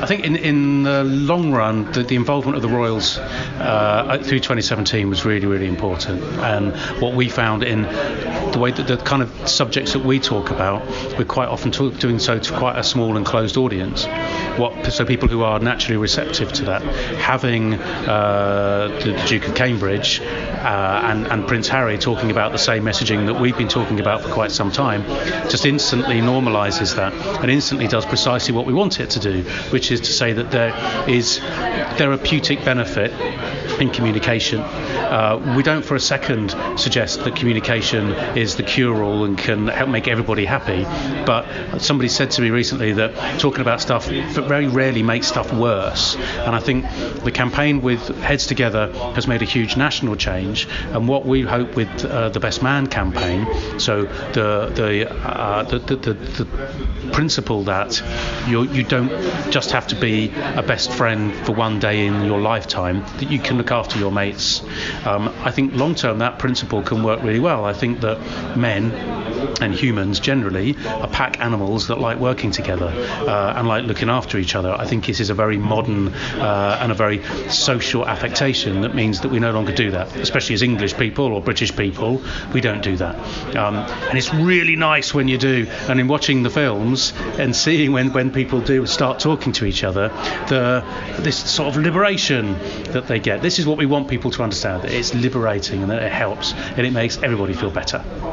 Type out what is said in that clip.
I think in the long run, the involvement of the Royals through 2017 was really, really important. And what we found in the way that the kind of subjects that we talk about, we're quite often doing so to quite a small and closed audience. So people who are naturally receptive to that, having the Duke of Cambridge and Prince Harry talking about the same messaging that we've been talking about for quite some time, just instantly normalises that and instantly does precisely what we want it to do, which is to say that there is therapeutic benefit in communication. We don't for a second suggest that communication is the cure-all and can help make everybody happy, but somebody said to me recently that talking about stuff very rarely makes stuff worse, and I think the campaign with Heads Together has made a huge national change, and what we hope with the Best Man campaign, so the principle that you don't just have to be a best friend for one day in your lifetime, that you can look after your mates. I think long term that principle can work really well. I think that men and humans generally are pack animals that like working together and like looking after each other. I think this is a very modern and a very social affectation that means that we no longer do that, especially as English people or British people. We don't do that, and it's really nice when you do, and in watching the films and seeing when people do start talking to each other, this sort of liberation that they get. This is what we want people to understand, that it's liberating and that it helps and it makes everybody feel better.